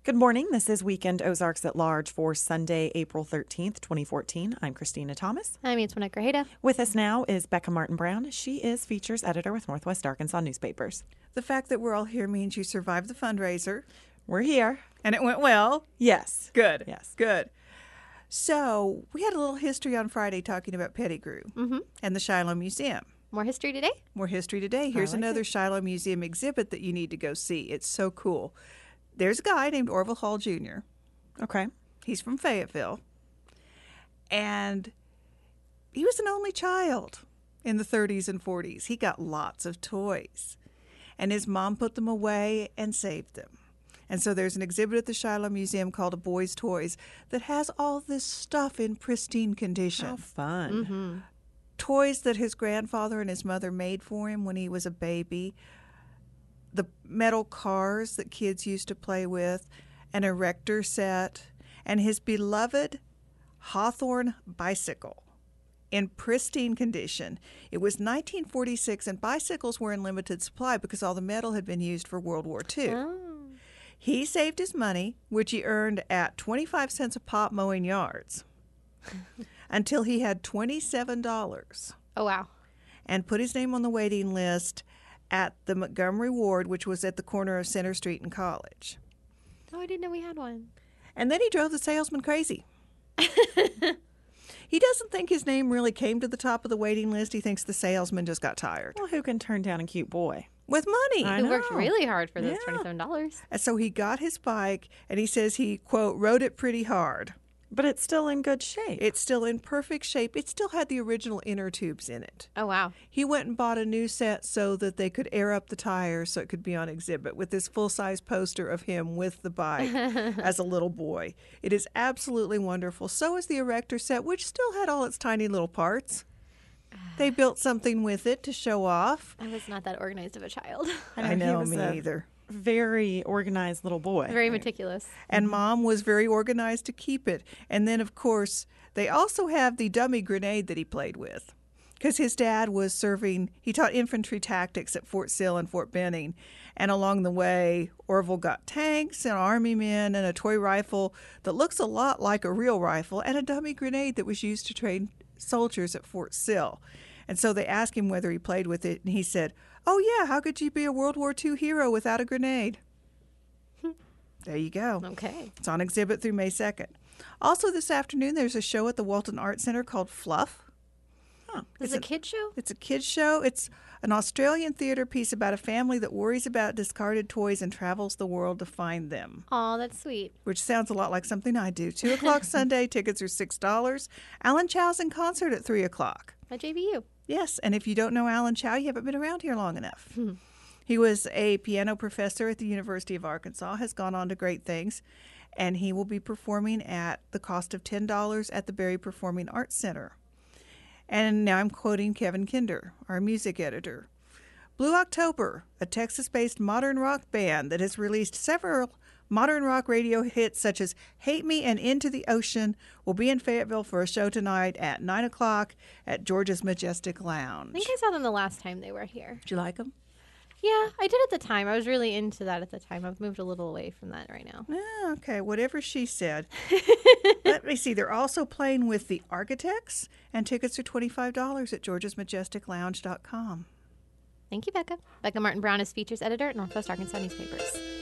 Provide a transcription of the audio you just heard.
Good morning. This is Weekend Ozarks at Large for Sunday, April 13th, 2014. I'm Christina Thomas. I'm Antoinette Grajeda. With us now is Becca Martin Brown. She is features editor with Northwest Arkansas Newspapers. The fact that we're all here means you survived the fundraiser. We're here. And it went well. Yes. Good. Yes. Good. So we had a little history on Friday talking about Pettigrew and the Shiloh Museum. More history today? More history today. Here's another Shiloh Museum exhibit that you need to go see. It's so cool. There's a guy named Orville Hall Jr. Okay. He's from Fayetteville. And he was an only child in the 30s and 40s. He got lots of toys. And his mom put them away and saved them. And so there's an exhibit at the Shiloh Museum called A Boy's Toys that has all this stuff in pristine condition. How fun. Toys that his grandfather and his mother made for him when he was a baby. The metal cars that kids used to play with, an erector set, and his beloved Hawthorne bicycle in pristine condition. It was 1946, and bicycles were in limited supply because all the metal had been used for World War II. Oh. He saved his money, which he earned at 25 cents a pop mowing yards, until he had $27, Oh, wow. and put his name on the waiting list at the Montgomery Ward, which was at the corner of Center Street and College. Oh, I didn't know we had one. And then he drove the salesman crazy. He doesn't think his name really came to the top of the waiting list. He thinks the salesman just got tired. Well, who can turn down a cute boy? With money. I He worked know. really hard for those Yeah. $27. And so he got his bike, and he says he, quote, rode it pretty hard. But it's still in good shape. It's still in perfect shape. It still had the original inner tubes in it. Oh, wow. He went and bought a new set so that they could air up the tires so it could be on exhibit with this full-size poster of him with the bike as a little boy. It is absolutely wonderful. So is the erector set, which still had all its tiny little parts. They built something with it to show off. I was not that organized of a child. I know, he was me a either. Very organized little boy. Very meticulous. And Mom was very organized to keep it. And then, of course, they also have the dummy grenade that he played with. Because his dad was serving, he taught infantry tactics at Fort Sill and Fort Benning. And along the way, Orville got tanks and army men and a toy rifle that looks a lot like a real rifle and a dummy grenade that was used to train soldiers at Fort Sill. And so they asked him whether he played with it, and he said, "Oh, yeah, how could you be a World War II hero without a grenade?" There you go. Okay. It's on exhibit through May 2nd. Also this afternoon, there's a show at the Walton Art Center called Fluff. Is it a kid show? It's a kids' show. It's an Australian theater piece about a family that worries about discarded toys and travels the world to find them, Oh, that's sweet. which sounds a lot like something I do. 2 o'clock Sunday, tickets are $6. Alan Chow's in concert at 3 o'clock. At JBU. Yes, and if you don't know Alan Chow, you haven't been around here long enough. He was a piano professor at the University of Arkansas, has gone on to great things, and he will be performing at the cost of $10 at the Berry Performing Arts Center. And now I'm quoting Kevin Kinder, our music editor. Blue October, a Texas-based modern rock band that has released several modern rock radio hits such as Hate Me and Into the Ocean, will be in Fayetteville for a show tonight at 9 o'clock at George's Majestic Lounge. I think I saw them the last time they were here. Did you like them? Yeah, I did at the time. I was really into that at the time. I've moved a little away from that right now. Okay, whatever she said. Let me see. They're also playing with the Architects, and tickets are $25 at georgesmajesticlounge.com. Thank you, Becca. Becca Martin Brown is features editor at Northwest Arkansas Newspapers.